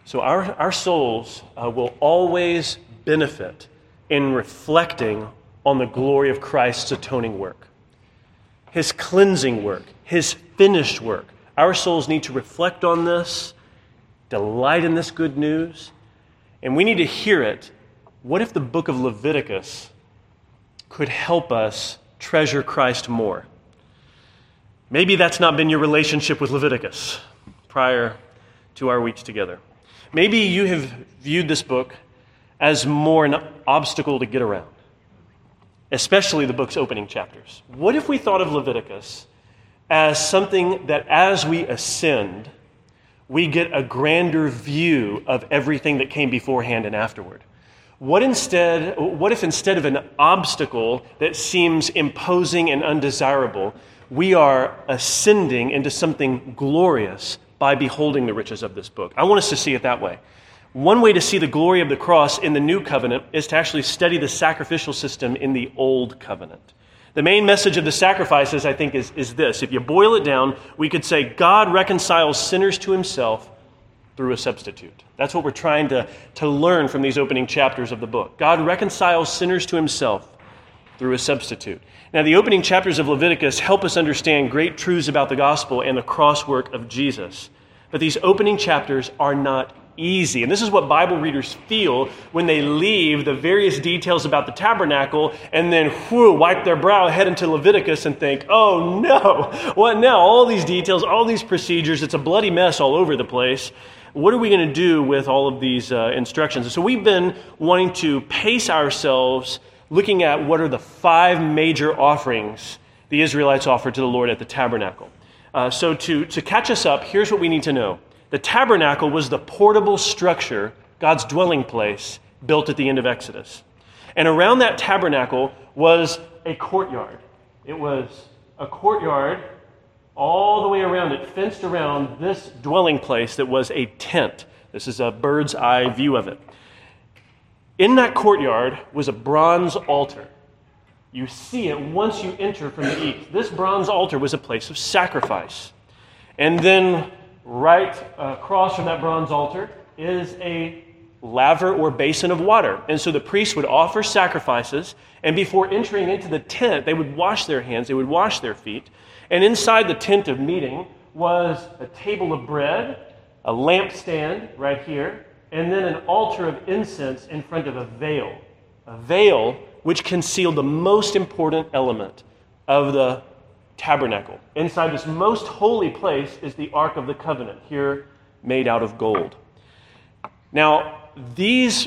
So our souls will always benefit in reflecting on the glory of Christ's atoning work, his cleansing work, his finished work. Our souls need to reflect on this, delight in this good news, and we need to hear it. What if the book of Leviticus could help us treasure Christ more? Maybe that's not been your relationship with Leviticus prior to our weeks together. Maybe you have viewed this book as more an obstacle to get around, especially the book's opening chapters. What if we thought of Leviticus as something that as we ascend, we get a grander view of everything that came beforehand and afterward? What if instead of an obstacle that seems imposing and undesirable, we are ascending into something glorious by beholding the riches of this book? I want us to see it that way. One way to see the glory of the cross in the New Covenant is to actually study the sacrificial system in the Old Covenant. The main message of the sacrifices, I think, is this. If you boil it down, we could say God reconciles sinners to himself through a substitute. That's what we're trying to learn from these opening chapters of the book. God reconciles sinners to himself through a substitute. Now, the opening chapters of Leviticus help us understand great truths about the gospel and the cross work of Jesus. But these opening chapters are not easy. And this is what Bible readers feel when they leave the various details about the tabernacle and then wipe their brow, head into Leviticus and think, oh no, what now? All these details, all these procedures, it's a bloody mess all over the place. What are we going to do with all of these instructions? And so we've been wanting to pace ourselves looking at what are the 5 major offerings the Israelites offered to the Lord at the tabernacle. So to catch us up, here's what we need to know. The tabernacle was the portable structure, God's dwelling place, built at the end of Exodus. And around that tabernacle was a courtyard. It was a courtyard all the way around it, fenced around this dwelling place that was a tent. This is a bird's eye view of it. In that courtyard was a bronze altar. You see it once you enter from the east. This bronze altar was a place of sacrifice. And then right across from that bronze altar is a laver or basin of water. And so the priests would offer sacrifices, and before entering into the tent, they would wash their hands, they would wash their feet. And inside the tent of meeting was a table of bread, a lampstand right here, and then an altar of incense in front of a veil which concealed the most important element of the tabernacle. Inside this most holy place is the Ark of the Covenant, here made out of gold. Now, these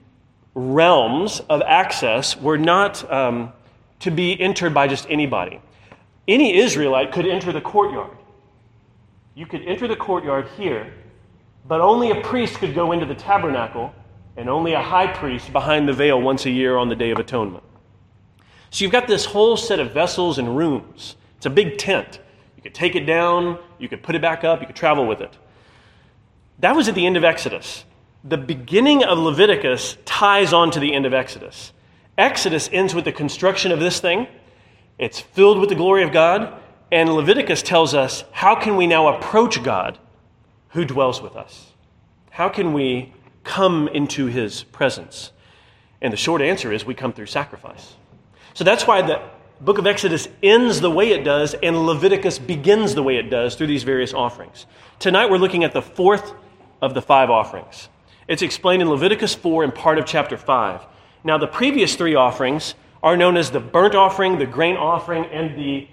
realms of access were not to be entered by just anybody. Any Israelite could enter the courtyard. You could enter the courtyard here, but only a priest could go into the tabernacle, and only a high priest behind the veil once a year on the Day of Atonement. So you've got this whole set of vessels and rooms. It's a big tent. You could take it down, you could put it back up, you could travel with it. That was at the end of Exodus. The beginning of Leviticus ties on to the end of Exodus. Exodus ends with the construction of this thing. It's filled with the glory of God, and Leviticus tells us, how can we now approach God who dwells with us? How can we come into his presence? And the short answer is we come through sacrifice. So that's why the book of Exodus ends the way it does and Leviticus begins the way it does through these various offerings. Tonight we're looking at the 4th of the 5 offerings. It's explained in Leviticus 4 and part of chapter 5. Now the previous 3 offerings are known as the burnt offering, the grain offering, and the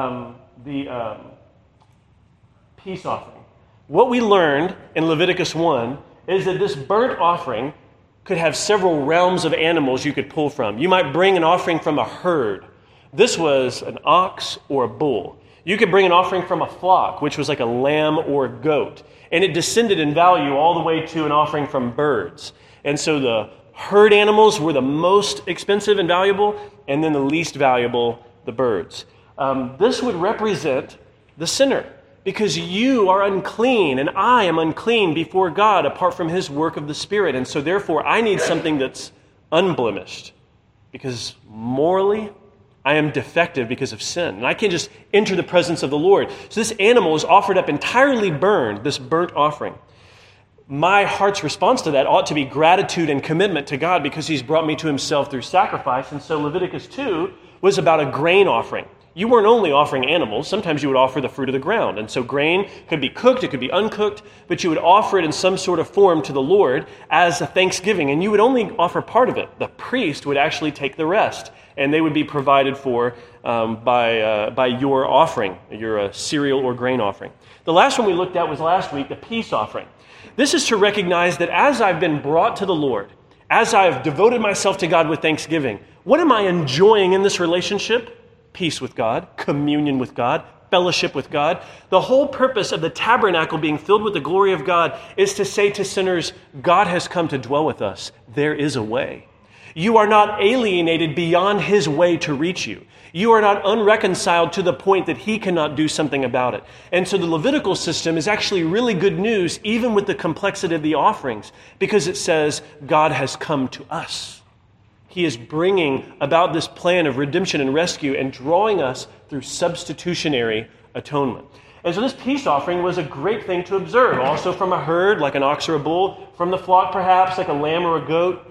peace offering. What we learned in Leviticus 1 is that this burnt offering could have several realms of animals you could pull from. You might bring an offering from a herd. This was an ox or a bull. You could bring an offering from a flock, which was like a lamb or a goat. And it descended in value all the way to an offering from birds. And so the herd animals were the most expensive and valuable, and then the least valuable, the birds. This would represent the sinner, because you are unclean and I am unclean before God apart from his work of the Spirit. And so therefore I need something that's unblemished, because morally I am defective because of sin. And I can't just enter the presence of the Lord. So this animal is offered up entirely burned, this burnt offering. my heart's response to that ought to be gratitude and commitment to God because he's brought me to himself through sacrifice. And so Leviticus 2 was about a grain offering. You weren't only offering animals. Sometimes you would offer the fruit of the ground. And so grain could be cooked, it could be uncooked, but you would offer it in some sort of form to the Lord as a thanksgiving. And you would only offer part of it. The priest would actually take the rest. And they would be provided for by your offering, your cereal or grain offering. The last one we looked at was last week, the peace offering. This is to recognize that as I've been brought to the Lord, as I've devoted myself to God with thanksgiving, what am I enjoying in this relationship? Peace with God, communion with God, fellowship with God. The whole purpose of the tabernacle being filled with the glory of God is to say to sinners, God has come to dwell with us. There is a way. You are not alienated beyond his way to reach you. You are not unreconciled to the point that he cannot do something about it. And so the Levitical system is actually really good news, even with the complexity of the offerings, because it says God has come to us. He is bringing about this plan of redemption and rescue and drawing us through substitutionary atonement. And so this peace offering was a great thing to observe, also from a herd, like an ox or a bull, from the flock perhaps, like a lamb or a goat.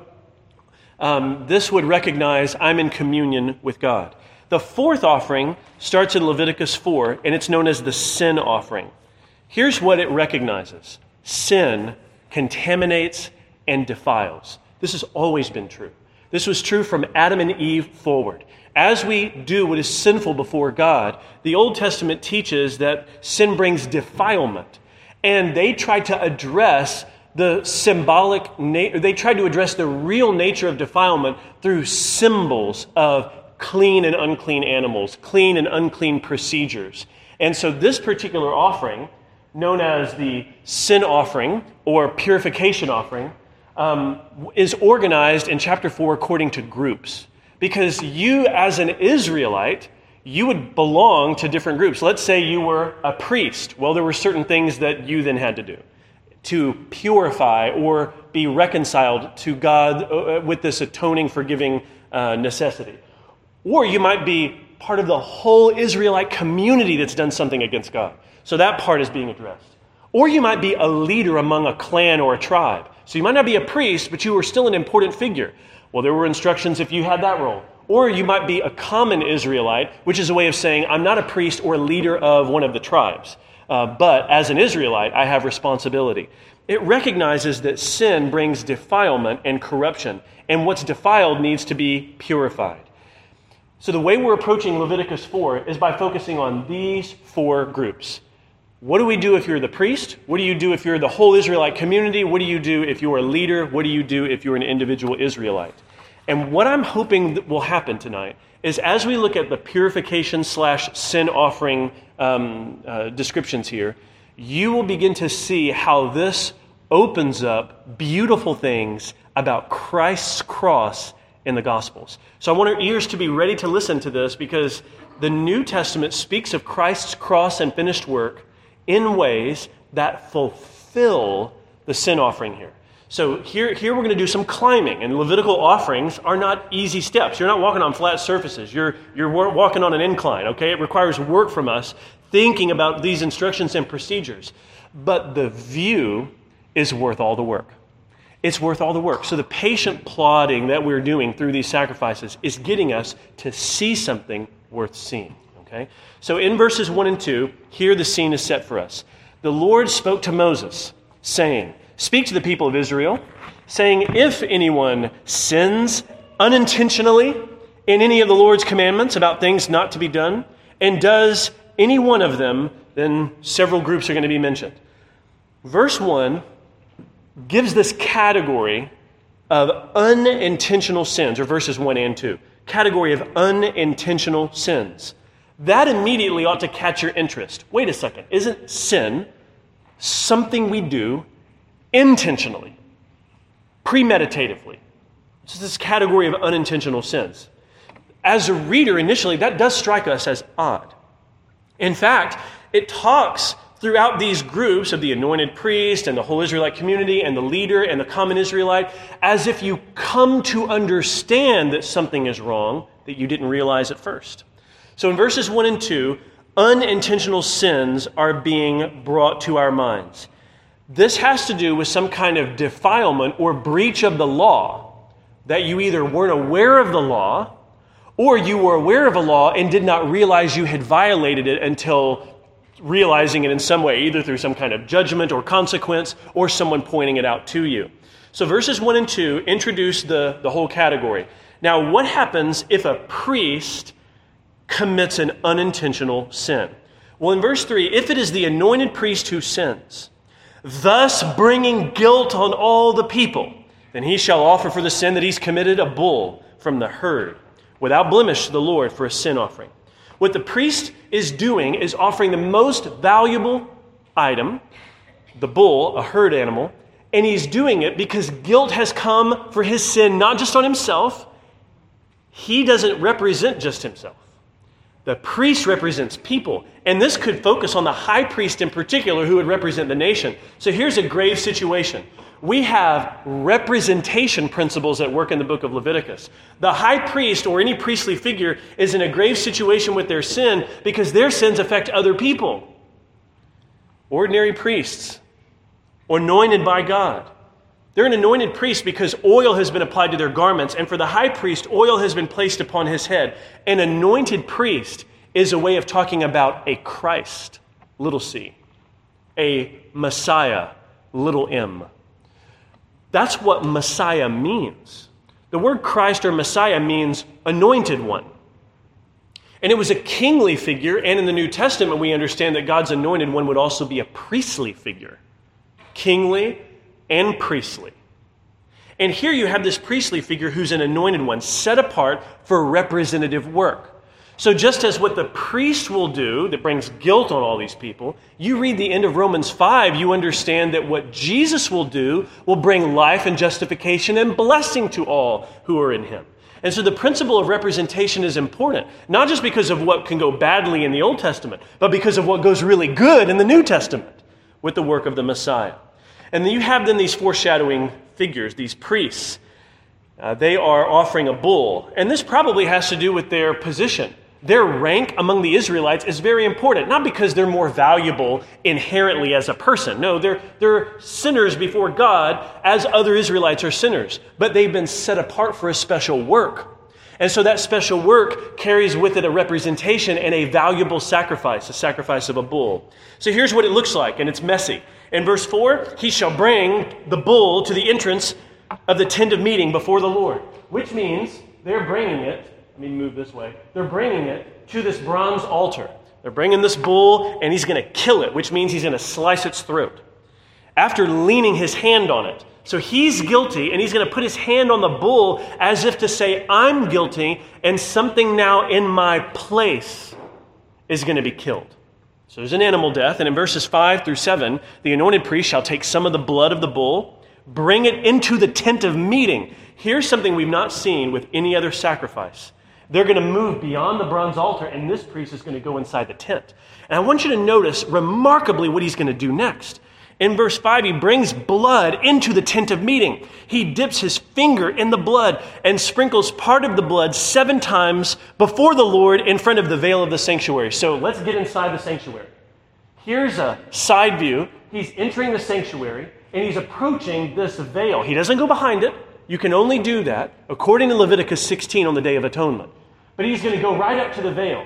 This would recognize I'm in communion with God. The fourth offering starts in Leviticus 4, and it's known as the sin offering. Here's what it recognizes. Sin contaminates and defiles. This has always been true. This was true from Adam and Eve forward. As we do what is sinful before God, the Old Testament teaches that sin brings defilement. And they try to address the symbolic, they tried to address the real nature of defilement through symbols of clean and unclean animals, clean and unclean procedures. And so this particular offering, known as the sin offering or purification offering, is organized in chapter 4 according to groups. Because you, as an Israelite, you would belong to different groups. Let's say you were a priest. Well, there were certain things that you then had to do to purify or be reconciled to God with this atoning, forgiving necessity. Or you might be part of the whole Israelite community that's done something against God. So that part is being addressed. Or you might be a leader among a clan or a tribe. So you might not be a priest, but you were still an important figure. Well, there were instructions if you had that role. Or you might be a common Israelite, which is a way of saying, I'm not a priest or a leader of one of the tribes. But as an Israelite, I have responsibility. It recognizes that sin brings defilement and corruption, and what's defiled needs to be purified. So the way we're approaching Leviticus 4 is by focusing on these four groups. What do we do if you're the priest? What do you do if you're the whole Israelite community? What do you do if you're a leader? What do you do if you're an individual Israelite? And what I'm hoping that will happen tonight is as we look at the purification/sin offering descriptions here, you will begin to see how this opens up beautiful things about Christ's cross in the Gospels. So I want our ears to be ready to listen to this because the New Testament speaks of Christ's cross and finished work in ways that fulfill the sin offering here. So here we're going to do some climbing, and Levitical offerings are not easy steps. You're not walking on flat surfaces. You're walking on an incline, okay? It requires work from us thinking about these instructions and procedures. But the view is worth all the work. It's worth all the work. So the patient plodding that we're doing through these sacrifices is getting us to see something worth seeing, okay? So in verses 1 and 2, here the scene is set for us. The Lord spoke to Moses, saying, "Speak to the people of Israel, saying, if anyone sins unintentionally in any of the Lord's commandments about things not to be done, and does any one of them, then several groups are going to be mentioned." Verse 1 gives this category of unintentional sins, or verses 1 and 2, category of unintentional sins. That immediately ought to catch your interest. Wait a second, isn't sin something we do intentionally, premeditatively? It's this category of unintentional sins. As a reader, initially, that does strike us as odd. In fact, it talks throughout these groups of the anointed priest and the whole Israelite community and the leader and the common Israelite as if you come to understand that something is wrong that you didn't realize at first. So in verses 1 and 2, unintentional sins are being brought to our minds. This has to do with some kind of defilement or breach of the law, that you either weren't aware of the law or you were aware of a law and did not realize you had violated it until realizing it in some way, either through some kind of judgment or consequence or someone pointing it out to you. So verses 1 and 2 introduce the whole category. Now, what happens if a priest commits an unintentional sin? Well, in verse 3, if it is the anointed priest who sins, thus bringing guilt on all the people, then he shall offer for the sin that he's committed a bull from the herd, without blemish to the Lord for a sin offering. What the priest is doing is offering the most valuable item, the bull, a herd animal, and he's doing it because guilt has come for his sin, not just on himself. He doesn't represent just himself. The priest represents people, and this could focus on the high priest in particular who would represent the nation. So here's a grave situation. We have representation principles at work in the book of Leviticus. The high priest or any priestly figure is in a grave situation with their sin because their sins affect other people. Ordinary priests, anointed by God. They're an anointed priest because oil has been applied to their garments, and for the high priest, oil has been placed upon his head. An anointed priest is a way of talking about a Christ, little c, a Messiah, little m. That's what Messiah means. The word Christ or Messiah means anointed one. And it was a kingly figure, and in the New Testament we understand that God's anointed one would also be a priestly figure. Kingly and priestly. And here you have this priestly figure who's an anointed one, set apart for representative work. So just as what the priest will do that brings guilt on all these people, you read the end of Romans 5, you understand that what Jesus will do will bring life and justification and blessing to all who are in him. And so the principle of representation is important, not just because of what can go badly in the Old Testament, but because of what goes really good in the New Testament with the work of the Messiah. And then you have then these foreshadowing figures, these priests. They are offering a bull. And this probably has to do with their position. Their rank among the Israelites is very important, not because they're more valuable inherently as a person. No, they're sinners before God as other Israelites are sinners. But they've been set apart for a special work. And so that special work carries with it a representation and a valuable sacrifice, a sacrifice of a bull. So here's what it looks like, and it's messy. In verse 4, he shall bring the bull to the entrance of the tent of meeting before the Lord, which means they're bringing it, let me move this way, they're bringing it to this bronze altar. They're bringing this bull, and he's going to kill it, which means he's going to slice its throat after leaning his hand on it. So he's guilty, and he's going to put his hand on the bull as if to say, I'm guilty, and something now in my place is going to be killed. So there's an animal death, and in verses 5 through 7, the anointed priest shall take some of the blood of the bull, bring it into the tent of meeting. Here's something we've not seen with any other sacrifice. They're going to move beyond the bronze altar, and this priest is going to go inside the tent. And I want you to notice remarkably what he's going to do next. In verse 5, he brings blood into the tent of meeting. He dips his finger in the blood and sprinkles part of the blood 7 times before the Lord in front of the veil of the sanctuary. So let's get inside the sanctuary. Here's a side view. He's entering the sanctuary, and he's approaching this veil. He doesn't go behind it. You can only do that according to Leviticus 16 on the Day of Atonement. But he's going to go right up to the veil.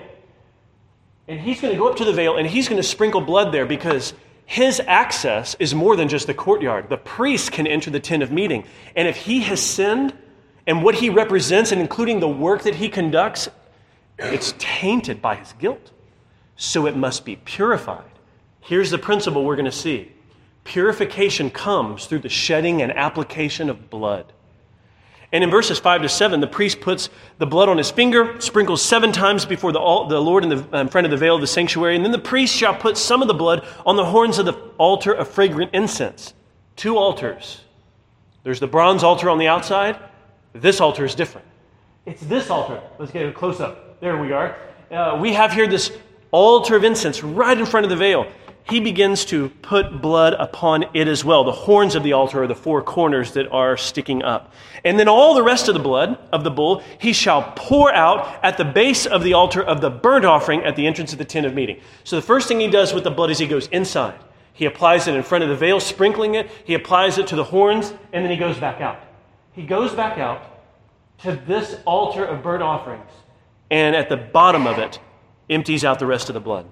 And he's going to go up to the veil, and he's going to sprinkle blood there because his access is more than just the courtyard. The priest can enter the tent of meeting. And if he has sinned, and what he represents, and including the work that he conducts, it's tainted by his guilt. So it must be purified. Here's the principle we're going to see. Purification comes through the shedding and application of blood. And in verses 5 to 7, the priest puts the blood on his finger, sprinkles 7 times before the Lord in front of the veil of the sanctuary, and then the priest shall put some of the blood on the horns of the altar of fragrant incense. 2 altars. There's the bronze altar on the outside. This altar is different. It's this altar. Let's get a close-up. There we are. We have here this altar of incense right in front of the veil. He begins to put blood upon it as well. The horns of the altar are the 4 corners that are sticking up. And then all the rest of the blood of the bull, he shall pour out at the base of the altar of the burnt offering at the entrance of the tent of meeting. So the first thing he does with the blood is he goes inside. He applies it in front of the veil, sprinkling it. He applies it to the horns, and then he goes back out. He goes back out to this altar of burnt offerings, and at the bottom of it, empties out the rest of the blood.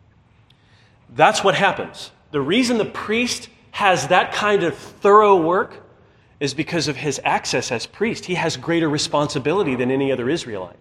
That's what happens. The reason the priest has that kind of thorough work is because of his access as priest. He has greater responsibility than any other Israelite.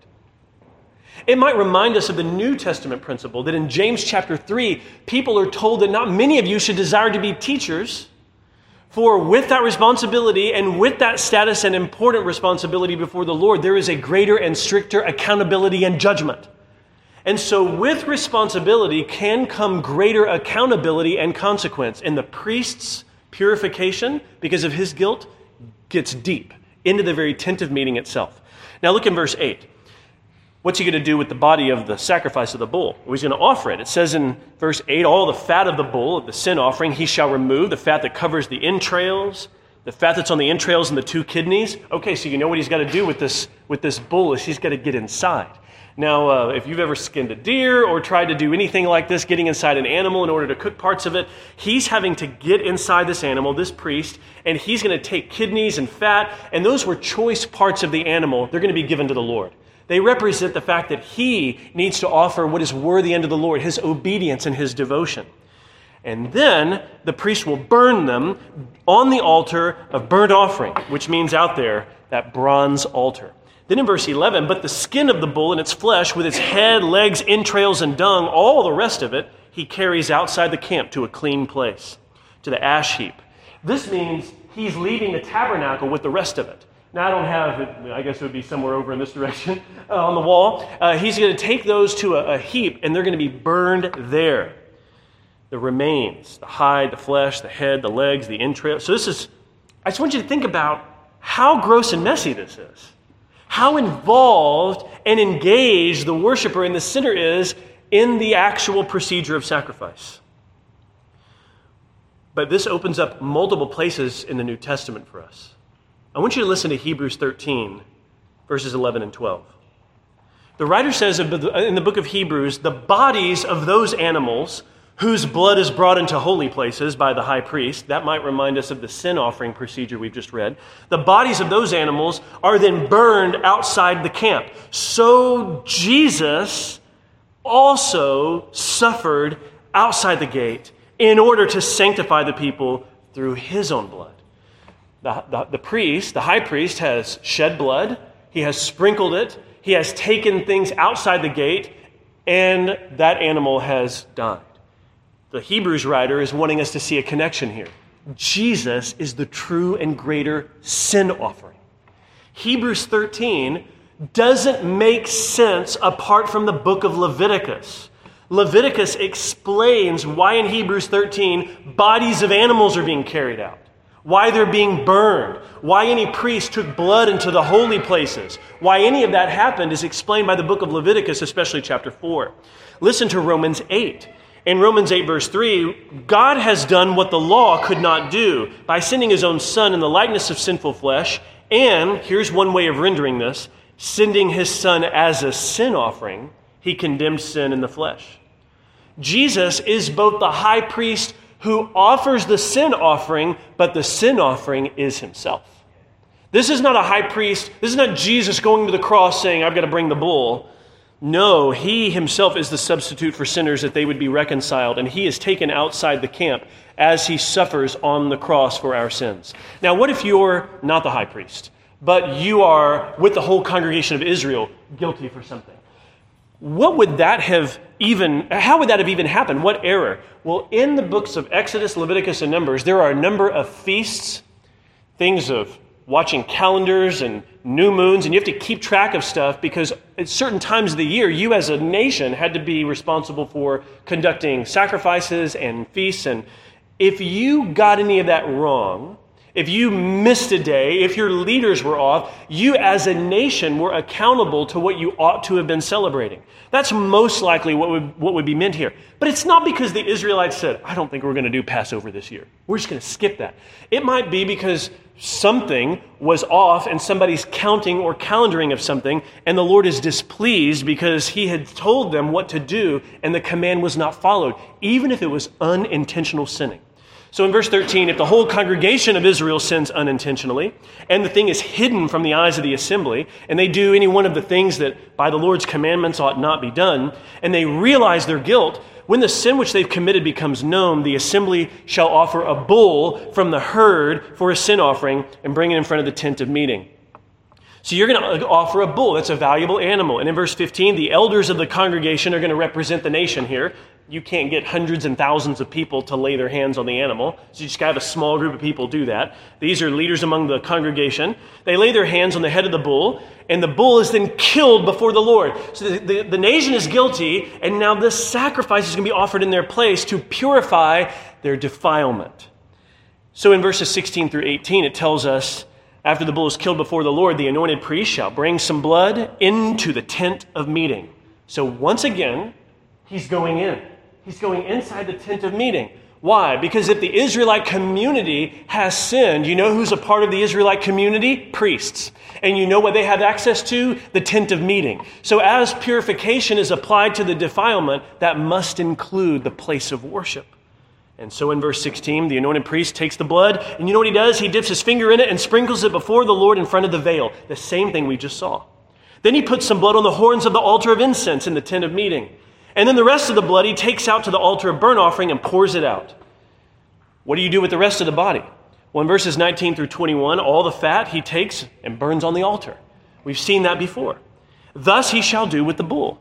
It might remind us of the New Testament principle that in James chapter 3, people are told that not many of you should desire to be teachers, for with that responsibility and with that status and important responsibility before the Lord, there is a greater and stricter accountability and judgment. And so with responsibility can come greater accountability and consequence. And the priest's purification, because of his guilt, gets deep into the very tent of meeting itself. Now look in verse 8. What's he going to do with the body of the sacrifice of the bull? Well, he's going to offer it. It says in verse 8, all the fat of the bull, of the sin offering, he shall remove, the fat that covers the entrails, the fat that's on the entrails and the 2 kidneys. Okay, so you know what he's got to do with this bull is he's got to get inside. Now, if you've ever skinned a deer or tried to do anything like this, getting inside an animal in order to cook parts of it, he's having to get inside this animal, this priest, and he's going to take kidneys and fat, and those were choice parts of the animal. They're going to be given to the Lord. They represent the fact that he needs to offer what is worthy unto the Lord, his obedience and his devotion. And then the priest will burn them on the altar of burnt offering, which means out there, that bronze altar. Then in verse 11, but the skin of the bull and its flesh, with its head, legs, entrails, and dung, all the rest of it, he carries outside the camp to a clean place, to the ash heap. This means he's leaving the tabernacle with the rest of it. Now, I don't have it, I guess it would be somewhere over in this direction on the wall. He's going to take those to a heap, and they're going to be burned there. The remains, the hide, the flesh, the head, the legs, the entrails. So I just want you to think about how gross and messy this is. How involved and engaged the worshiper and the sinner is in the actual procedure of sacrifice. But this opens up multiple places in the New Testament for us. I want you to listen to Hebrews 13, verses 11 and 12. The writer says in the book of Hebrews, the bodies of those animals whose blood is brought into holy places by the high priest, that might remind us of the sin offering procedure we've just read, the bodies of those animals are then burned outside the camp. So Jesus also suffered outside the gate in order to sanctify the people through his own blood. The priest, the high priest, has shed blood. He has sprinkled it. He has taken things outside the gate, and that animal has died. The Hebrews writer is wanting us to see a connection here. Jesus is the true and greater sin offering. Hebrews 13 doesn't make sense apart from the book of Leviticus. Leviticus explains why in Hebrews 13 bodies of animals are being carried out, why they're being burned, why any priest took blood into the holy places. Why any of that happened is explained by the book of Leviticus, especially chapter 4. Listen to Romans 8. In Romans 8, verse 3, God has done what the law could not do by sending his own Son in the likeness of sinful flesh, and, here's one way of rendering this, sending his Son as a sin offering, he condemned sin in the flesh. Jesus is both the high priest who offers the sin offering, but the sin offering is himself. This is not a high priest. This is not Jesus going to the cross saying, I've got to bring the bull. No, he himself is the substitute for sinners that they would be reconciled, and he is taken outside the camp as he suffers on the cross for our sins. Now, what if you're not the high priest, but you are, with the whole congregation of Israel, guilty for something? How would that have even happened? What error? Well, in the books of Exodus, Leviticus, and Numbers, there are a number of feasts, things of watching calendars and new moons, and you have to keep track of stuff because at certain times of the year, you as a nation had to be responsible for conducting sacrifices and feasts. And if you got any of that wrong, If you missed a day, if your leaders were off, you as a nation were accountable to what you ought to have been celebrating. That's most likely what would be meant here. But it's not because the Israelites said, I don't think we're going to do Passover this year. We're just going to skip that. It might be because something was off and somebody's counting or calendaring of something, and the Lord is displeased because he had told them what to do and the command was not followed, even if it was unintentional sinning. So in verse 13, if the whole congregation of Israel sins unintentionally, and the thing is hidden from the eyes of the assembly, and they do any one of the things that by the Lord's commandments ought not be done, and they realize their guilt, when the sin which they've committed becomes known, the assembly shall offer a bull from the herd for a sin offering and bring it in front of the tent of meeting. So you're going to offer a bull. That's a valuable animal. And in verse 15, the elders of the congregation are going to represent the nation here. You can't get hundreds and thousands of people to lay their hands on the animal. So you just got to have a small group of people do that. These are leaders among the congregation. They lay their hands on the head of the bull, and the bull is then killed before the Lord. So the nation is guilty, and now this sacrifice is going to be offered in their place to purify their defilement. So in verses 16 through 18, it tells us, after the bull is killed before the Lord, the anointed priest shall bring some blood into the tent of meeting. So once again, he's going in. He's going inside the tent of meeting. Why? Because if the Israelite community has sinned, you know who's a part of the Israelite community? Priests. And you know what they have access to? The tent of meeting. So as purification is applied to the defilement, that must include the place of worship. And so in verse 16, the anointed priest takes the blood, and you know what he does? He dips his finger in it and sprinkles it before the Lord in front of the veil. The same thing we just saw. Then he puts some blood on the horns of the altar of incense in the tent of meeting. And then the rest of the blood he takes out to the altar of burnt offering and pours it out. What do you do with the rest of the body? Well, in verses 19 through 21, all the fat he takes and burns on the altar. We've seen that before. Thus he shall do with the bull.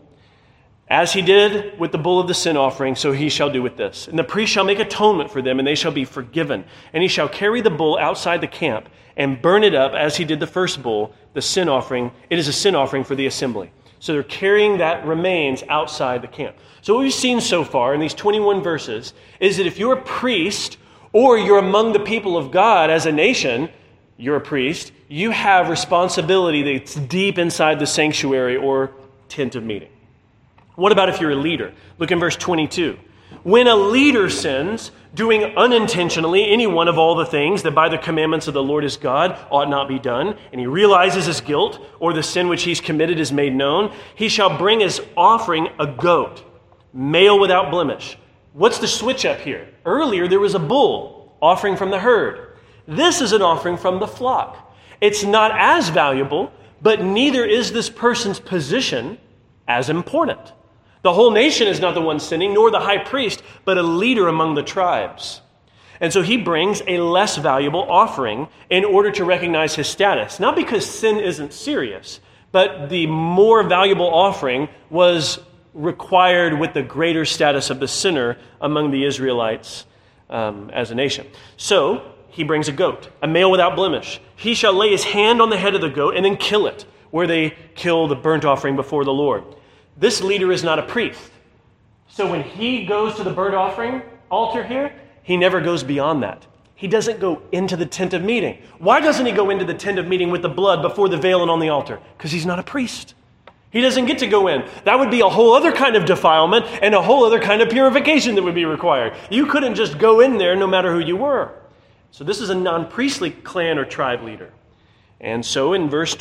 As he did with the bull of the sin offering, so he shall do with this. And the priest shall make atonement for them, and they shall be forgiven. And he shall carry the bull outside the camp and burn it up as he did the first bull, the sin offering. It is a sin offering for the assembly. So they're carrying that remains outside the camp. So what we've seen so far in these 21 verses is that if you're a priest or you're among the people of God as a nation, you're a priest, you have responsibility that's deep inside the sanctuary or tent of meeting. What about if you're a leader? Look in verse 22. When a leader sins, doing unintentionally any one of all the things that by the commandments of the Lord his God ought not be done, and he realizes his guilt, or the sin which he's committed is made known, he shall bring as offering a goat, male without blemish. What's the switch up here? Earlier there was a bull offering from the herd. This is an offering from the flock. It's not as valuable, but neither is this person's position as important. The whole nation is not the one sinning, nor the high priest, but a leader among the tribes. And so he brings a less valuable offering in order to recognize his status. Not because sin isn't serious, but the more valuable offering was required with the greater status of the sinner among the Israelites as a nation. So he brings a goat, a male without blemish. He shall lay his hand on the head of the goat and then kill it, where they kill the burnt offering before the Lord. This leader is not a priest. So when he goes to the burnt offering altar here, he never goes beyond that. He doesn't go into the tent of meeting. Why doesn't he go into the tent of meeting with the blood before the veil and on the altar? Because he's not a priest. He doesn't get to go in. That would be a whole other kind of defilement and a whole other kind of purification that would be required. You couldn't just go in there no matter who you were. So this is a non-priestly clan or tribe leader. And so in verse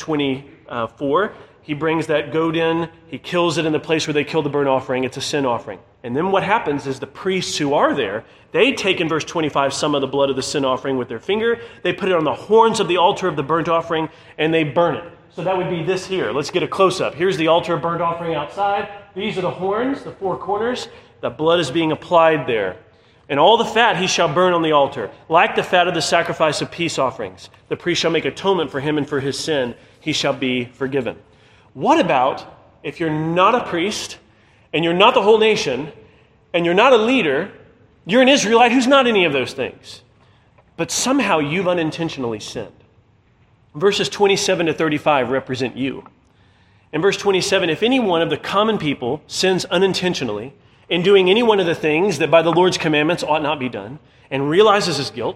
24, he brings that goat in, he kills it in the place where they kill the burnt offering. It's a sin offering. And then what happens is the priests who are there, they take in verse 25 some of the blood of the sin offering with their finger, they put it on the horns of the altar of the burnt offering, and they burn it. So that would be this here. Let's get a close-up. Here's the altar of burnt offering outside. These are the horns, the four corners. The blood is being applied there. And all the fat he shall burn on the altar, like the fat of the sacrifice of peace offerings. The priest shall make atonement for him and for his sin. He shall be forgiven. What about if you're not a priest, and you're not the whole nation, and you're not a leader, you're an Israelite who's not any of those things, but somehow you've unintentionally sinned? Verses 27 to 35 represent you. In verse 27, if any one of the common people sins unintentionally in doing any one of the things that by the Lord's commandments ought not be done, and realizes his guilt,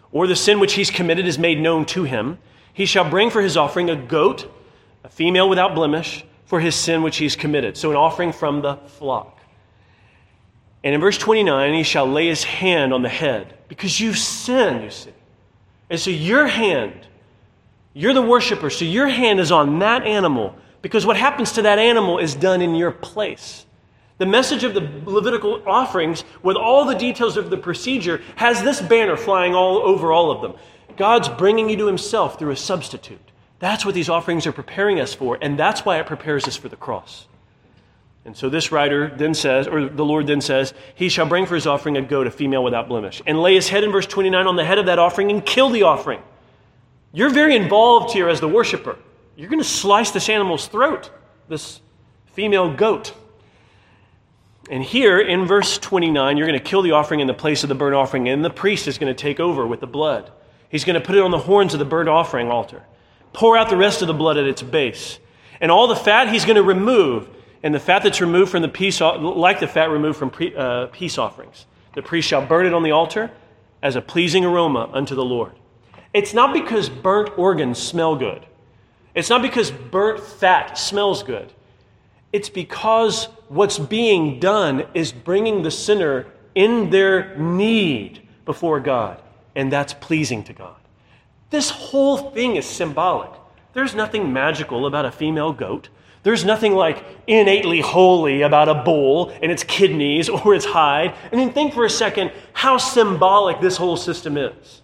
or the sin which he's committed is made known to him, he shall bring for his offering a goat, a female without blemish, for his sin which he's committed. So an offering from the flock. And in verse 29, he shall lay his hand on the head, because you've sinned, you see. And so your hand, you're the worshiper, so your hand is on that animal, because what happens to that animal is done in your place. The message of the Levitical offerings, with all the details of the procedure, has this banner flying all over all of them. God's bringing you to himself through a substitute. That's what these offerings are preparing us for, and that's why it prepares us for the cross. And so this writer then says, or the Lord then says, he shall bring for his offering a goat, a female without blemish, and lay his head in verse 29 on the head of that offering and kill the offering. You're very involved here as the worshiper. You're going to slice this animal's throat, this female goat. And here in verse 29, you're going to kill the offering in the place of the burnt offering, and the priest is going to take over with the blood. He's going to put it on the horns of the burnt offering altar. Pour out the rest of the blood at its base. And all the fat he's going to remove, and the fat that's removed from the peace, like the fat removed from peace offerings. The priest shall burn it on the altar as a pleasing aroma unto the Lord. It's not because burnt organs smell good. It's not because burnt fat smells good. It's because what's being done is bringing the sinner in their need before God, and that's pleasing to God. This whole thing is symbolic. There's nothing magical about a female goat. There's nothing like innately holy about a bull and its kidneys or its hide. I mean, think for a second how symbolic this whole system is.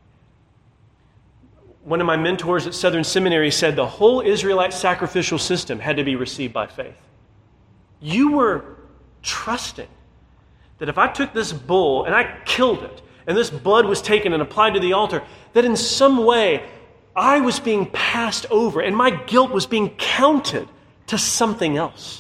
One of my mentors at Southern Seminary said the whole Israelite sacrificial system had to be received by faith. You were trusting that if I took this bull and I killed it, and this blood was taken and applied to the altar, that in some way I was being passed over and my guilt was being counted to something else.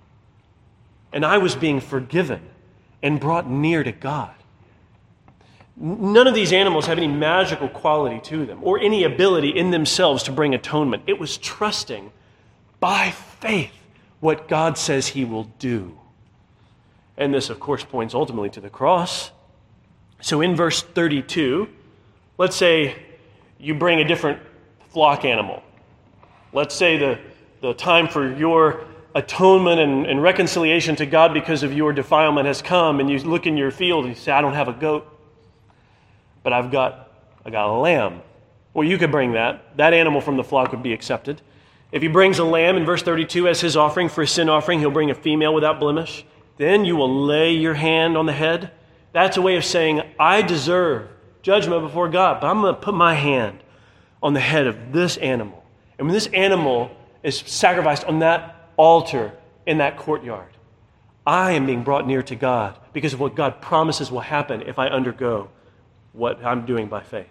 And I was being forgiven and brought near to God. None of these animals have any magical quality to them or any ability in themselves to bring atonement. It was trusting by faith what God says he will do. And this, of course, points ultimately to the cross. So in verse 32, let's say you bring a different flock animal. Let's say the time for your atonement and reconciliation to God because of your defilement has come, and you look in your field and you say, I don't have a goat, but I got a lamb. Well, you could bring that. That animal from the flock would be accepted. If he brings a lamb in verse 32 as his offering for a sin offering, he'll bring a female without blemish. Then you will lay your hand on the head. That's a way of saying, I deserve judgment before God, but I'm going to put my hand on the head of this animal. And when this animal is sacrificed on that altar in that courtyard, I am being brought near to God because of what God promises will happen if I undergo what I'm doing by faith.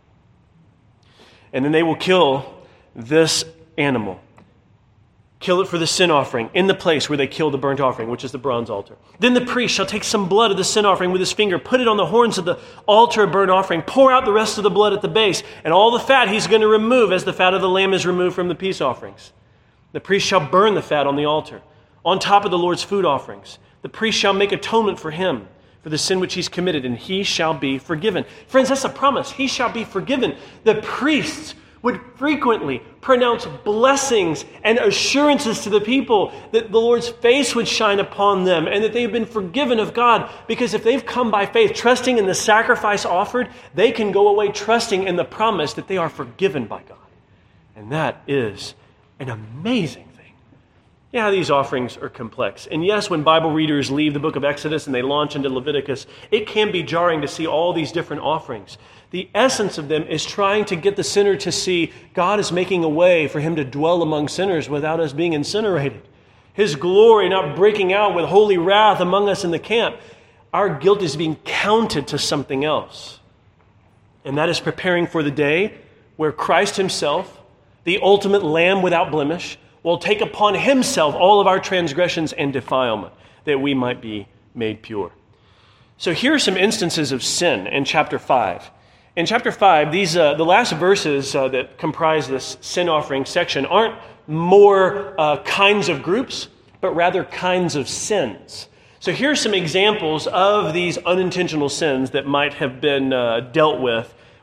And then they will kill this animal. Kill it for the sin offering in the place where they kill the burnt offering, which is the bronze altar. Then the priest shall take some blood of the sin offering with his finger, put it on the horns of the altar of burnt offering, pour out the rest of the blood at the base, and all the fat he's going to remove as the fat of the lamb is removed from the peace offerings. The priest shall burn the fat on the altar, on top of the Lord's food offerings. The priest shall make atonement for him, for the sin which he's committed, and he shall be forgiven. Friends, that's a promise. He shall be forgiven. The priests would frequently pronounce blessings and assurances to the people that the Lord's face would shine upon them and that they have been forgiven of God. Because if they've come by faith, trusting in the sacrifice offered, they can go away trusting in the promise that they are forgiven by God. And that is an amazing thing. Yeah, these offerings are complex. And yes, when Bible readers leave the book of Exodus and they launch into Leviticus, it can be jarring to see all these different offerings. The essence of them is trying to get the sinner to see God is making a way for him to dwell among sinners without us being incinerated. His glory not breaking out with holy wrath among us in the camp. Our guilt is being counted to something else. And that is preparing for the day where Christ himself, the ultimate Lamb without blemish, will take upon himself all of our transgressions and defilement, that we might be made pure. So here are some instances of sin in chapter 5. In chapter 5, these the last verses that comprise this sin offering section aren't more kinds of groups, but rather kinds of sins. So here are some examples of these unintentional sins that might have been dealt with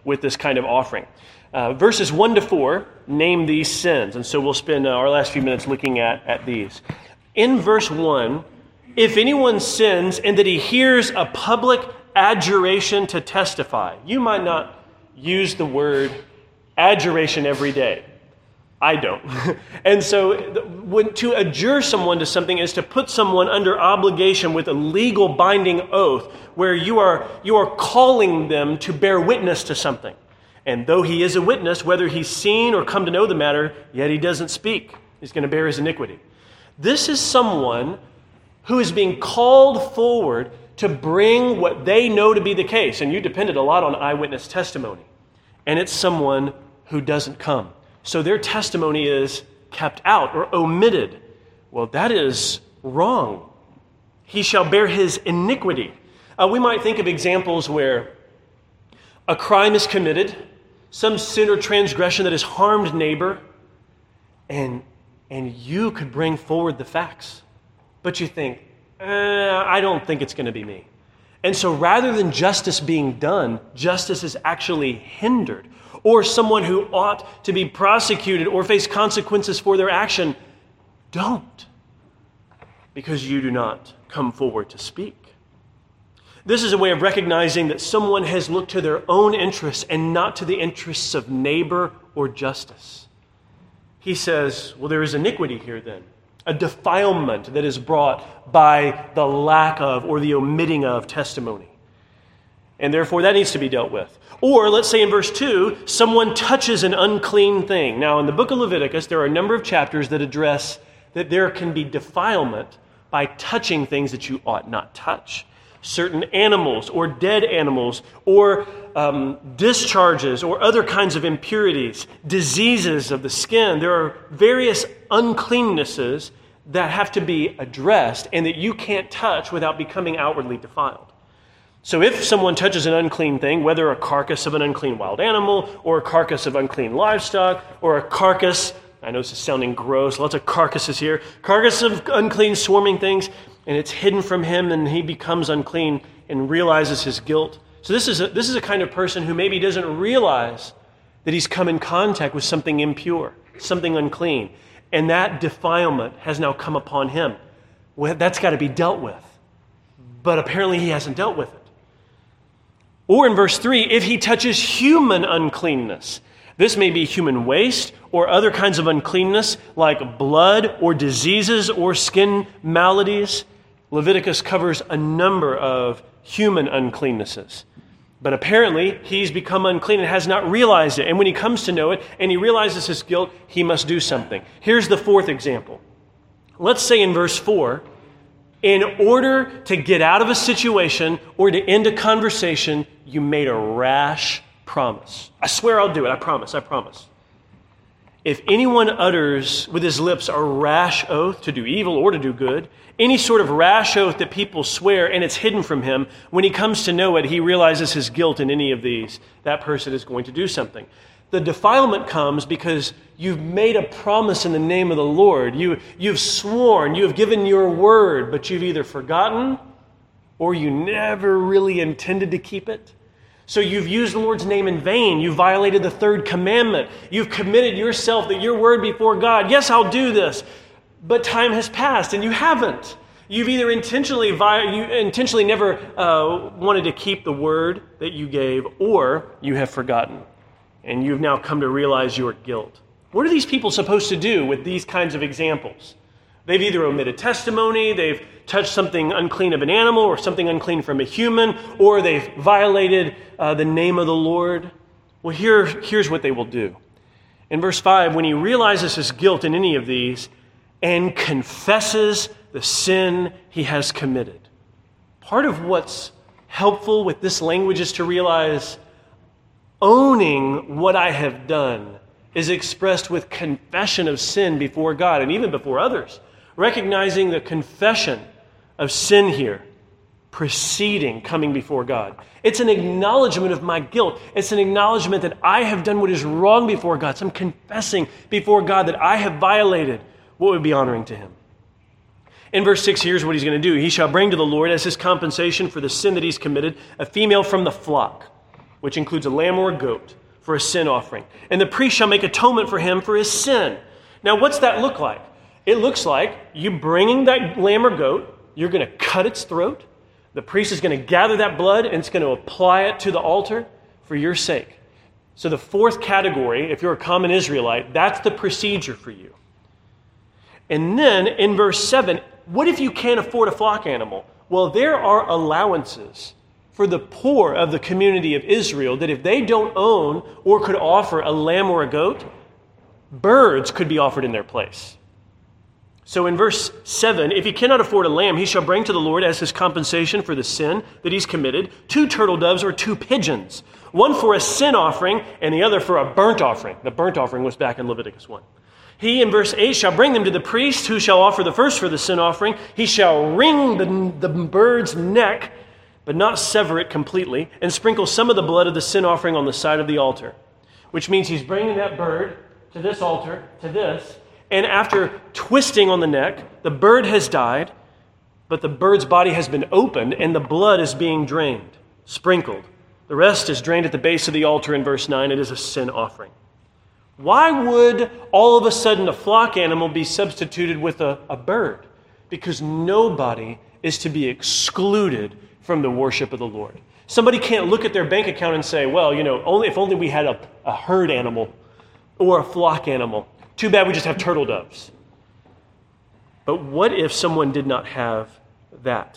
with this kind of offering. Verses 1 to 4 name these sins, and so we'll spend our last few minutes looking at these. In verse 1, if anyone sins in that he hears a public adjuration to testify. You might not use the word adjuration every day. I don't. And so to adjure someone to something is to put someone under obligation with a legal binding oath where you are calling them to bear witness to something. And though he is a witness, whether he's seen or come to know the matter, yet he doesn't speak. He's going to bear his iniquity. This is someone who is being called forward to bring what they know to be the case. And you depended a lot on eyewitness testimony. And it's someone who doesn't come. So their testimony is kept out or omitted. Well, that is wrong. He shall bear his iniquity. We might think of examples where a crime is committed, some sin or transgression that has harmed neighbor, and you could bring forward the facts. But you think, I don't think it's going to be me. And so rather than justice being done, justice is actually hindered. Or someone who ought to be prosecuted or face consequences for their action don't, because you do not come forward to speak. This is a way of recognizing that someone has looked to their own interests and not to the interests of neighbor or justice. He says, well, there is iniquity here then, a defilement that is brought by the lack of or the omitting of testimony. And therefore, that needs to be dealt with. Or, let's say in verse 2, someone touches an unclean thing. Now, in the book of Leviticus, there are a number of chapters that address that there can be defilement by touching things that you ought not touch. Certain animals or dead animals or discharges or other kinds of impurities, diseases of the skin. There are various uncleannesses that have to be addressed and that you can't touch without becoming outwardly defiled. So if someone touches an unclean thing, whether a carcass of an unclean wild animal or a carcass of unclean livestock or a carcass, I know this is sounding gross, lots of carcasses here, carcass of unclean swarming things, and it's hidden from him and he becomes unclean and realizes his guilt. So this is a kind of person who maybe doesn't realize that he's come in contact with something impure, something unclean, and that defilement has now come upon him. Well, that's got to be dealt with. But apparently he hasn't dealt with it. Or in verse 3, if he touches human uncleanness, this may be human waste or other kinds of uncleanness like blood or diseases or skin maladies. Leviticus covers a number of human uncleannesses. But apparently he's become unclean and has not realized it. And when he comes to know it and he realizes his guilt, he must do something. Here's the fourth example. Let's say in verse 4, in order to get out of a situation or to end a conversation, you made a rash promise. I swear I'll do it. I promise. If anyone utters with his lips a rash oath to do evil or to do good, any sort of rash oath that people swear and it's hidden from him, when he comes to know it, he realizes his guilt in any of these, that person is going to do something. The defilement comes because you've made a promise in the name of the Lord. You've sworn, you have given your word, but you've either forgotten or you never really intended to keep it. So you've used the Lord's name in vain. You violated the third commandment. You've committed yourself that your word before God, yes, I'll do this, but time has passed and you haven't. You've either intentionally never wanted to keep the word that you gave, or you have forgotten. And you've now come to realize your guilt. What are these people supposed to do with these kinds of examples? They've either omitted testimony, they've touched something unclean of an animal or something unclean from a human, or they've violated the name of the Lord. Well, here's what they will do. In verse 5, when he realizes his guilt in any of these and confesses the sin he has committed. Part of what's helpful with this language is to realize owning what I have done is expressed with confession of sin before God and even before others. Recognizing the confession of sin here, preceding coming before God. It's an acknowledgement of my guilt. It's an acknowledgement that I have done what is wrong before God. So I'm confessing before God that I have violated what would be honoring to him. In verse 6, here's what he's going to do. He shall bring to the Lord as his compensation for the sin that he's committed a female from the flock. which includes a lamb or a goat, for a sin offering. And the priest shall make atonement for him for his sin. Now, what's that look like? It looks like you bringing that lamb or goat, you're going to cut its throat. The priest is going to gather that blood and it's going to apply it to the altar for your sake. So the fourth category, if you're a common Israelite, that's the procedure for you. And then in verse 7, what if you can't afford a flock animal? Well, there are allowances for the poor of the community of Israel that if they don't own or could offer a lamb or a goat, birds could be offered in their place. So in verse 7, if he cannot afford a lamb, he shall bring to the Lord as his compensation for the sin that he's committed 2 turtle doves or 2 pigeons, one for a sin offering and the other for a burnt offering. The burnt offering was back in Leviticus 1. He, in verse 8, shall bring them to the priest, who shall offer the first for the sin offering. He shall wring the bird's neck, but not sever it completely, and sprinkle some of the blood of the sin offering on the side of the altar, which means he's bringing that bird to this altar, to this, and after twisting on the neck, the bird has died, but the bird's body has been opened, and the blood is being drained, sprinkled. The rest is drained at the base of the altar in verse 9. It is a sin offering. Why would all of a sudden a flock animal be substituted with a bird? Because nobody is to be excluded from the worship of the Lord. Somebody can't look at their bank account and say, well, if only we had a herd animal or a flock animal. Too bad we just have turtle doves. But what if someone did not have that?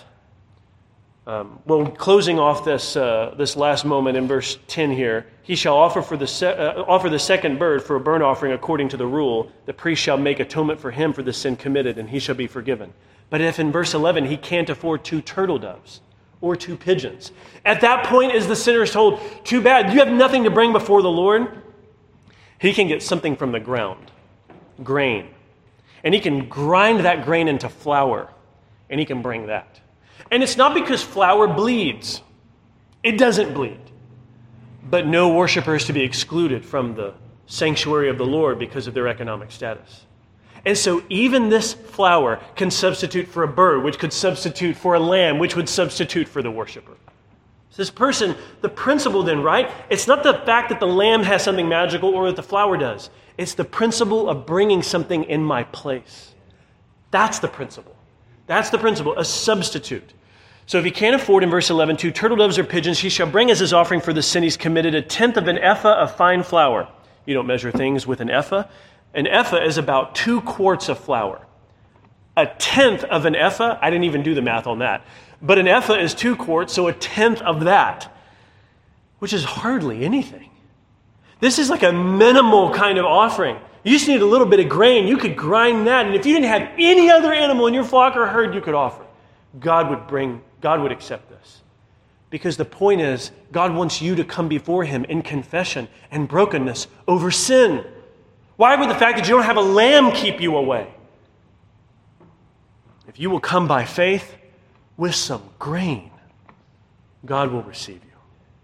Closing off this last moment in verse 10 here, he shall offer the second bird for a burnt offering according to the rule. The priest shall make atonement for him for the sin committed, and he shall be forgiven. But if in verse 11 he can't afford 2 turtle doves or 2 pigeons, at that point is the sinner told, too bad, you have nothing to bring before the Lord. He can get something from the ground, grain, and he can grind that grain into flour, and he can bring that. And it's not because flour bleeds. It doesn't bleed. But no worshiper is to be excluded from the sanctuary of the Lord because of their economic status. And so even this flour can substitute for a bird, which could substitute for a lamb, which would substitute for the worshiper. So this person, the principle then, right? It's not the fact that the lamb has something magical or that the flour does. It's the principle of bringing something in my place. That's the principle. That's the principle, a substitute. So if he can't afford, in verse 11, 2 turtle doves or pigeons, he shall bring as his offering for the sin he's committed 1/10 of an ephah of fine flour. You don't measure things with an ephah. An ephah is about 2 quarts of flour. 1/10 of an ephah, I didn't even do the math on that, but an ephah is 2 quarts, so 1/10 of that, which is hardly anything. This is like a minimal kind of offering. You just need a little bit of grain. You could grind that, and if you didn't have any other animal in your flock or herd you could offer, God would accept this. Because the point is, God wants you to come before him in confession and brokenness over sin. Why would the fact that you don't have a lamb keep you away? If you will come by faith with some grain, God will receive you.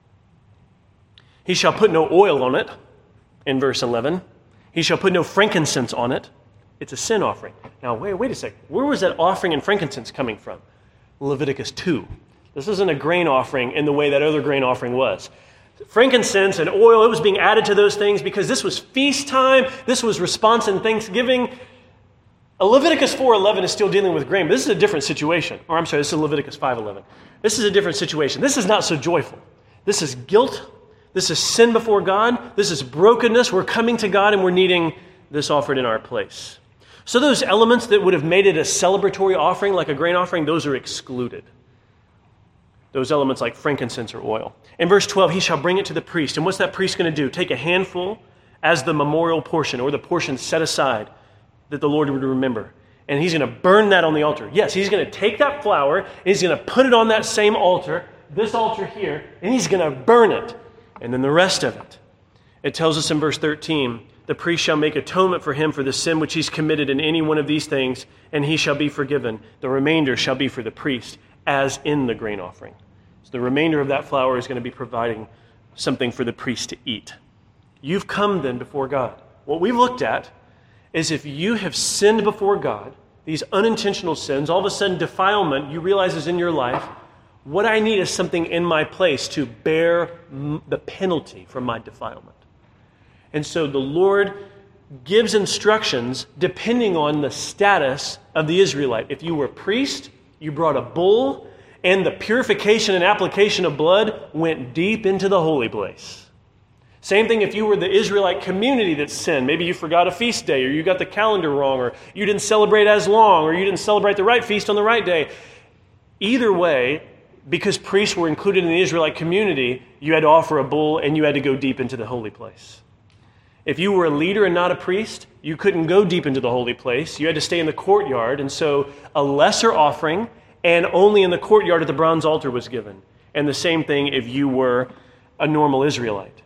He shall put no oil on it, in verse 11. He shall put no frankincense on it. It's a sin offering. Now, wait a second. Where was that offering and frankincense coming from? Leviticus 2. This isn't a grain offering in the way that other grain offering was. Frankincense and oil, it was being added to those things because this was feast time. This was response in Thanksgiving. Leviticus 4:11 is still dealing with grain, but this is a different situation. Or I'm sorry, this is Leviticus 5:11. This is a different situation. This is not so joyful. This is guilt. This is sin before God. This is brokenness. We're coming to God and we're needing this offered in our place. So those elements that would have made it a celebratory offering, like a grain offering, those are excluded. Those elements like frankincense or oil. In verse 12, he shall bring it to the priest. And what's that priest going to do? Take a handful as the memorial portion, or the portion set aside that the Lord would remember. And he's going to burn that on the altar. Yes, he's going to take that flour, and he's going to put it on that same altar, this altar here, and he's going to burn it. And then the rest of it. It tells us in verse 13, the priest shall make atonement for him for the sin which he's committed in any one of these things, and he shall be forgiven. The remainder shall be for the priest, as in the grain offering. So the remainder of that flour is going to be providing something for the priest to eat. You've come then before God. What we've looked at is if you have sinned before God, these unintentional sins, all of a sudden defilement you realize is in your life, What I need is something in my place to bear the penalty for my defilement. And so the Lord gives instructions depending on the status of the Israelite. If you were a priest, you brought a bull, and the purification and application of blood went deep into the holy place. Same thing if you were the Israelite community that sinned. Maybe you forgot a feast day, or you got the calendar wrong, or you didn't celebrate as long, or you didn't celebrate the right feast on the right day. Either way, because priests were included in the Israelite community, you had to offer a bull and you had to go deep into the holy place. If you were a leader and not a priest, you couldn't go deep into the holy place. You had to stay in the courtyard, and so a lesser offering and only in the courtyard at the bronze altar was given. And the same thing if you were a normal Israelite.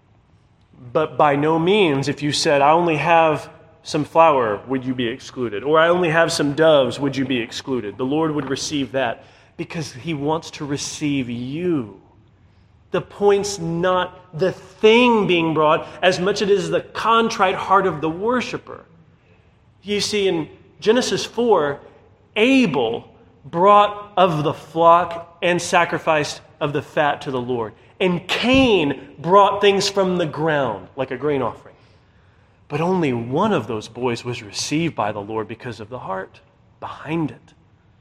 But by no means, if you said, I only have some flour, would you be excluded? Or I only have some doves, would you be excluded? The Lord would receive that because he wants to receive you. The point's not the thing being brought as much as it is the contrite heart of the worshiper. You see, in Genesis 4, Abel brought of the flock and sacrificed of the fat to the Lord. And Cain brought things from the ground, like a grain offering. But only one of those boys was received by the Lord because of the heart behind it.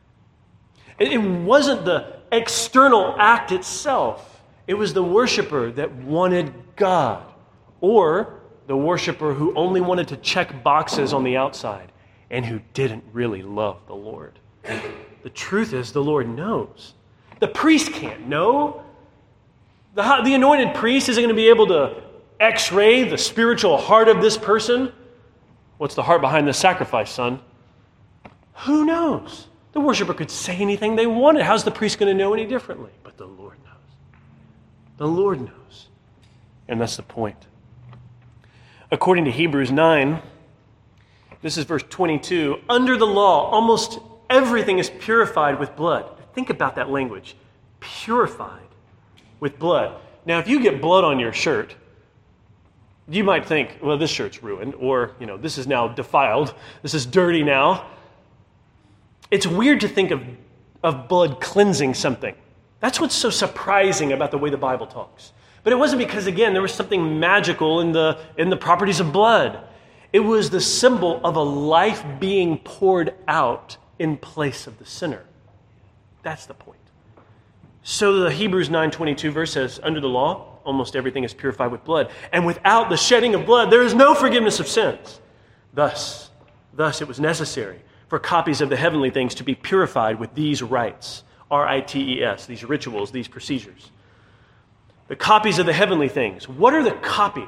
It wasn't the external act itself. It was the worshiper that wanted God, or the worshiper who only wanted to check boxes on the outside and who didn't really love the Lord. The truth is, the Lord knows. The priest can't know. The anointed priest isn't going to be able to x-ray the spiritual heart of this person. What's the heart behind the sacrifice, son? Who knows? The worshiper could say anything they wanted. How's the priest going to know any differently? But the Lord knows. The Lord knows. And that's the point. According to Hebrews 9, this is verse 22, under the law, almost everything is purified with blood. Think about that language. Purified with blood. Now, if you get blood on your shirt, you might think, well, this shirt's ruined, or, this is now defiled. This is dirty now. It's weird to think of blood cleansing something. That's what's so surprising about the way the Bible talks. But it wasn't because, again, there was something magical in the properties of blood. It was the symbol of a life being poured out in place of the sinner. That's the point. So the Hebrews 9:22 verse says, under the law, almost everything is purified with blood. And without the shedding of blood, there is no forgiveness of sins. Thus it was necessary for copies of the heavenly things to be purified with these rites, R-I-T-E-S, these rituals, these procedures. The copies of the heavenly things. What are the copies?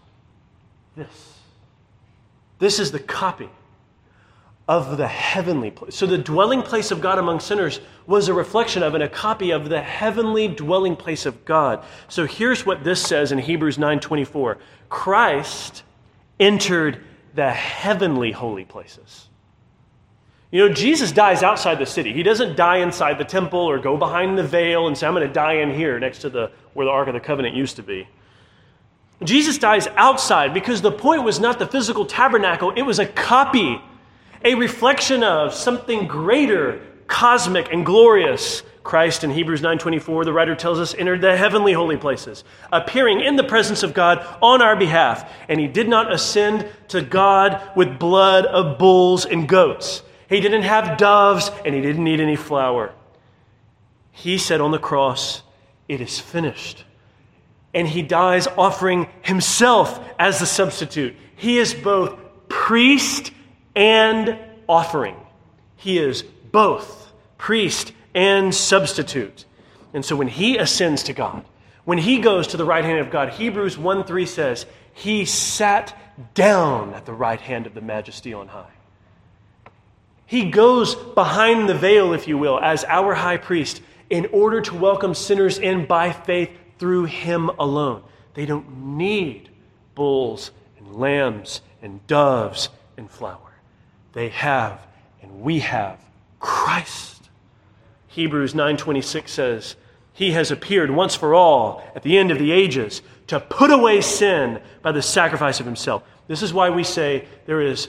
This is the copy of the heavenly place. So the dwelling place of God among sinners was a reflection of and a copy of the heavenly dwelling place of God. So here's what this says in Hebrews 9:24. Christ entered the heavenly holy places. Jesus dies outside the city. He doesn't die inside the temple or go behind the veil and say, I'm going to die in here next to where the Ark of the Covenant used to be. Jesus dies outside because the point was not the physical tabernacle. It was a copy, a reflection of something greater, cosmic and glorious. Christ in Hebrews 9:24, the writer tells us, entered the heavenly holy places, appearing in the presence of God on our behalf. And he did not ascend to God with blood of bulls and goats. He didn't have doves, and he didn't need any flour. He said on the cross, it is finished. And he dies offering himself as the substitute. He is both priest and offering. He is both priest and substitute. And so when he ascends to God, when he goes to the right hand of God, Hebrews 1:3 says, he sat down at the right hand of the Majesty on high. He goes behind the veil, if you will, as our high priest in order to welcome sinners in by faith through him alone. They don't need bulls and lambs and doves and flour. They have, and we have, Christ. Hebrews 9:26 says, he has appeared once for all at the end of the ages to put away sin by the sacrifice of himself. This is why we say there is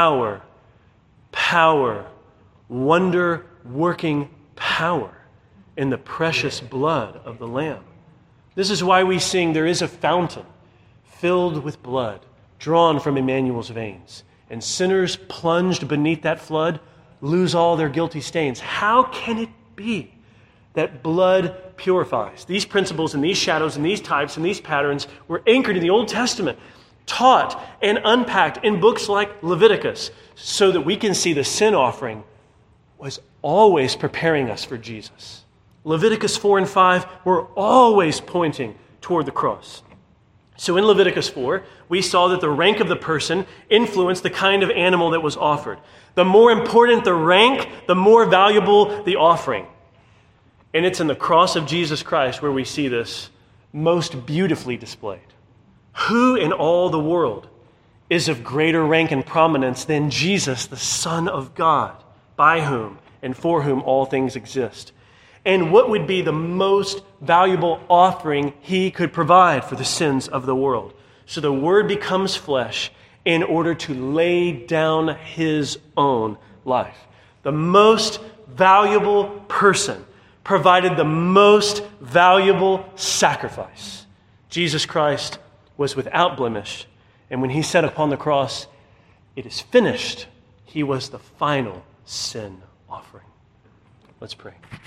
power, wonder-working power in the precious blood of the Lamb. This is why we sing, there is a fountain filled with blood, drawn from Emmanuel's veins. And sinners plunged beneath that flood lose all their guilty stains. How can it be that blood purifies? These principles and these shadows and these types and these patterns were anchored in the Old Testament, taught and unpacked in books like Leviticus, so that we can see the sin offering was always preparing us for Jesus. Leviticus 4 and 5 were always pointing toward the cross. So in Leviticus 4, we saw that the rank of the person influenced the kind of animal that was offered. The more important the rank, the more valuable the offering. And it's in the cross of Jesus Christ where we see this most beautifully displayed. Who in all the world is of greater rank and prominence than Jesus, the Son of God, by whom and for whom all things exist? And what would be the most valuable offering he could provide for the sins of the world? So the Word becomes flesh in order to lay down his own life. The most valuable person provided the most valuable sacrifice. Jesus Christ was without blemish, and when he said upon the cross, "It is finished," he was the final sin offering. Let's pray.